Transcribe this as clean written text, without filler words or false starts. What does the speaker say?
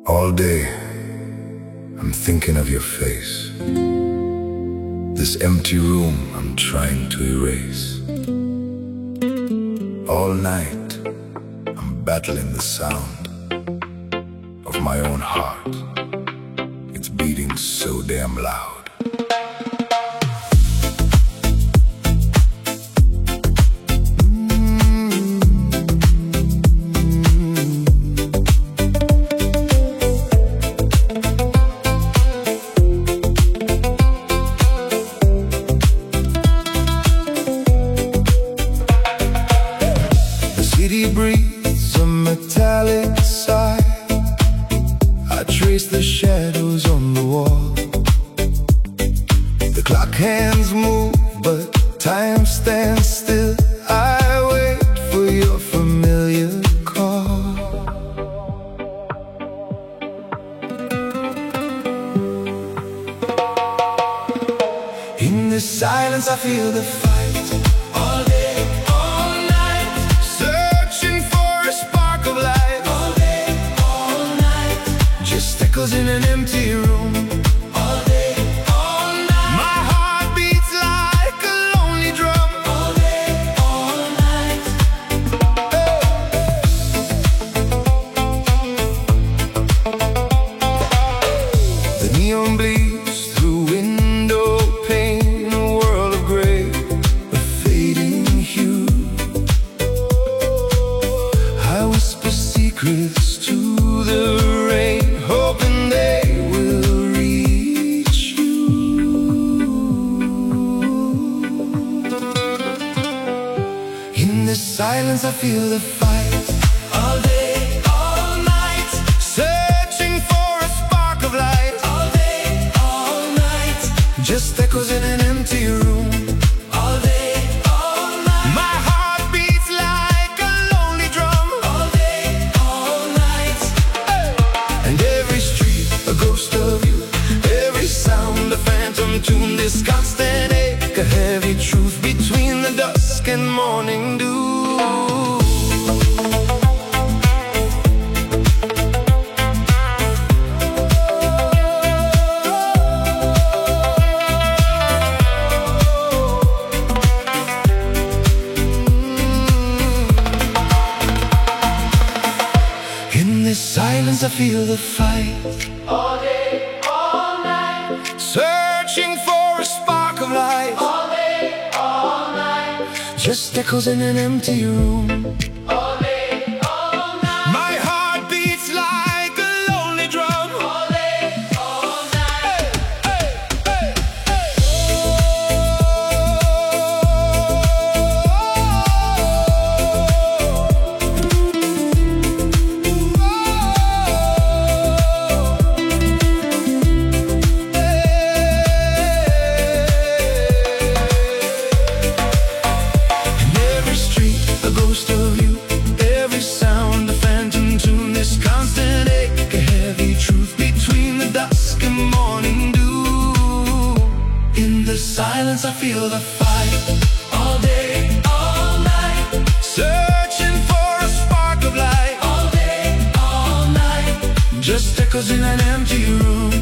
All day, I'm thinking of your face. This empty room I'm trying to erase. All night, I'm battling the sound of my own heart. It's beating so damn loud. City breathes a metallic sigh. I trace the shadows on the wall. The clock hands move, but time stands still. I wait for your familiar call. In the silence I feel the fight. All day, all night, searching for a spark of light. All day, all night, just echoes in an empty room. All day, all night, my heart beats like a lonely drum. All day, all night, The neon bleeds through window pane, a world of gray, a fading hue. I whisper secrets to the rain, hoping they will reach you. In this silence I feel the fight. All day, all night, searching for a spark of light. All day, all night, just echoes in an empty room. All day, all night, my heart beats like a lonely drum. All day, all night, and every street a ghost of you. Every sound a phantom tune. This constant ache, a heavy truth between the dusk and morning dew. In this silence I feel the fight. All day, all night, Searching for a spark of light. all day, all night, Just echoes in an empty room. all day, all night, My heart beats like a lonely drum. all day, all night. In every street a ghost of you. Every sound a phantom tune. This constant ache, a heavy truth between the dusk and morning dew. In the silence I feel the fight. All day, all night, Searching for a spark of light. all day, all night, Just echoes in an empty room.